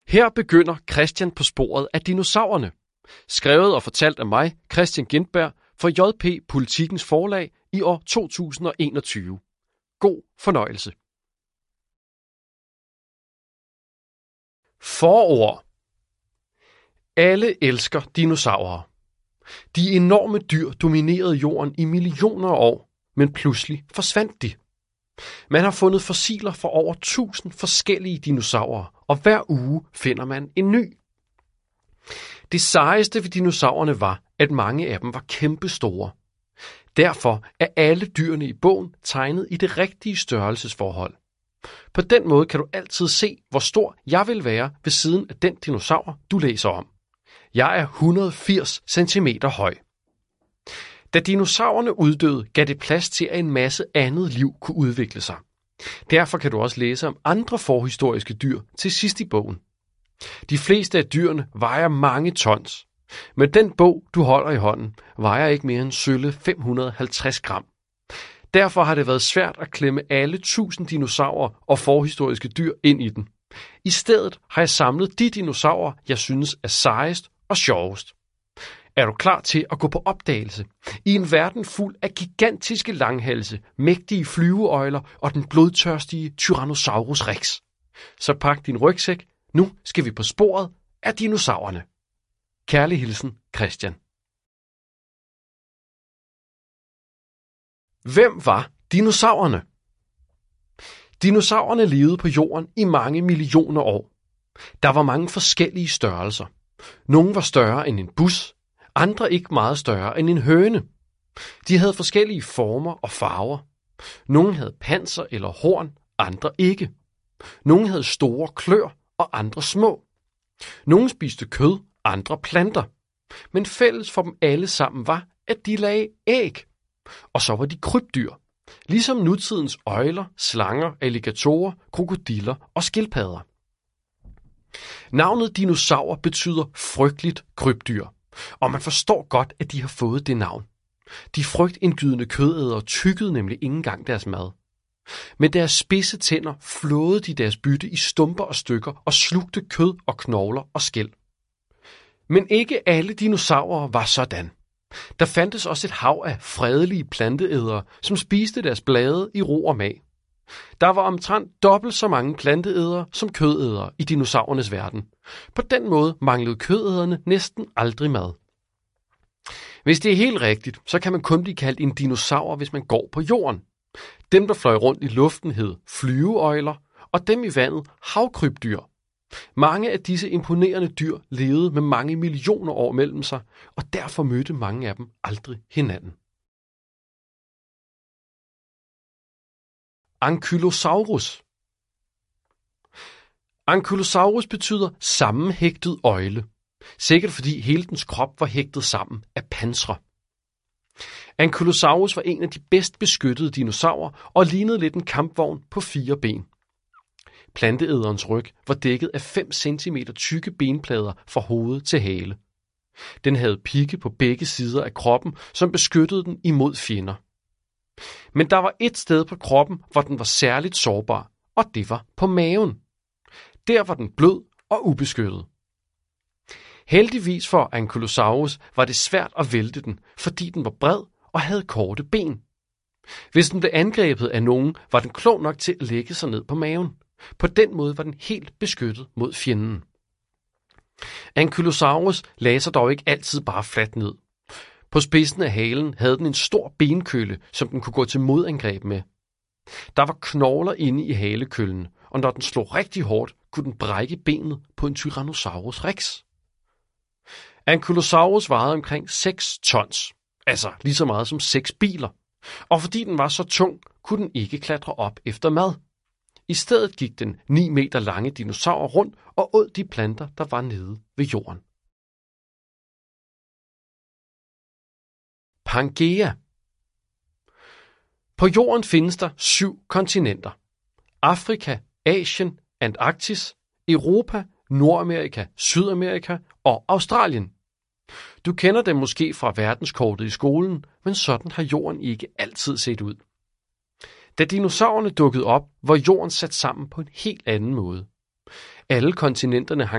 Her begynder Christian på sporet af dinosaurerne. Skrevet og fortalt af mig, Christian Gintberg, for JP Politikens Forlag i år 2021. God fornøjelse. Forord. Alle elsker dinosaurer. De enorme dyr dominerede jorden i millioner af år, men pludselig forsvandt de. Man har fundet fossiler fra over 1000 forskellige dinosaurer, og hver uge finder man en ny. Det sejeste ved dinosaurerne var, at mange af dem var kæmpestore. Derfor er alle dyrene i bogen tegnet i det rigtige størrelsesforhold. På den måde kan du altid se, hvor stor jeg vil være ved siden af den dinosaur, du læser om. Jeg er 180 cm høj. Da dinosaurerne uddøde, gav det plads til, at en masse andet liv kunne udvikle sig. Derfor kan du også læse om andre forhistoriske dyr til sidst i bogen. De fleste af dyrene vejer mange tons. Men den bog, du holder i hånden, vejer ikke mere end sølle 550 gram. Derfor har det været svært at klemme alle 1000 dinosaurer og forhistoriske dyr ind i den. I stedet har jeg samlet de dinosaurer, jeg synes er sejest og sjovest. Er du klar til at gå på opdagelse i en verden fuld af gigantiske langhalse, mægtige flyveøgler og den blodtørstige Tyrannosaurus rex? Så pak din rygsæk. Nu skal vi på sporet af dinosaurerne. Kærlig hilsen, Christian. Hvem var dinosaurerne? Dinosaurerne levede på jorden i mange millioner år. Der var mange forskellige størrelser. Nogle var større end en bus, andre ikke meget større end en høne. De havde forskellige former og farver. Nogle havde panser eller horn, andre ikke. Nogle havde store kløer og andre små. Nogle spiste kød, andre planter. Men fælles for dem alle sammen var, at de lagde æg. Og så var de krybdyr, ligesom nutidens øgler, slanger, alligatorer, krokodiller og skildpadder. Navnet dinosaur betyder frygteligt krybdyr, og man forstår godt, at de har fået det navn. De frygtindgydende kødædere tykkede nemlig ikke engang deres mad. Med deres spidse tænder flåede de deres bytte i stumper og stykker og slugte kød og knogler og skæl. Men ikke alle dinosaurer var sådan. Der fandtes også et hav af fredelige planteædere, som spiste deres blade i ro og mag. Der var omtrent dobbelt så mange planteædere som kødædere i dinosaurernes verden. På den måde manglede kødæderne næsten aldrig mad. Hvis det er helt rigtigt, så kan man kun blive kaldt en dinosaur, hvis man går på jorden. Dem, der fløj rundt i luften, hed flyveøgler, og dem i vandet havkrybdyr. Mange af disse imponerende dyr levede med mange millioner år mellem sig, og derfor mødte mange af dem aldrig hinanden. Ankylosaurus. Ankylosaurus betyder sammenhægtet øgle, sikkert fordi hele dens krop var hægtet sammen af pansre. Ankylosaurus var en af de bedst beskyttede dinosaurer og lignede lidt en kampvogn på 4 ben. Planteæderens ryg var dækket af 5 cm tykke benplader fra hoved til hale. Den havde pigge på begge sider af kroppen, som beskyttede den imod fjender. Men der var et sted på kroppen, hvor den var særligt sårbar, og det var på maven. Der var den blød og ubeskyttet. Heldigvis for Ankylosaurus var det svært at vælte den, fordi den var bred og havde korte ben. Hvis den blev angrebet af nogen, var den klog nok til at lægge sig ned på maven. På den måde var den helt beskyttet mod fjenden. Ankylosaurus lagde sig dog ikke altid bare fladt ned. På spidsen af halen havde den en stor benkølle, som den kunne gå til modangreb med. Der var knogler inde i halekøllen, og når den slog rigtig hårdt, kunne den brække benet på en Tyrannosaurus rex. Ankylosaurus vejede omkring 6 tons, altså lige så meget som 6 biler. Og fordi den var så tung, kunne den ikke klatre op efter mad. I stedet gik den 9 meter lange dinosaur rundt og åd de planter, der var nede ved jorden. Pangea. På jorden findes der 7 kontinenter. Afrika, Asien, Antarktis, Europa, Nordamerika, Sydamerika og Australien. Du kender dem måske fra verdenskortet i skolen, men sådan har jorden ikke altid set ud. Da dinosaurerne dukkede op, var jorden sat sammen på en helt anden måde. Alle kontinenterne hang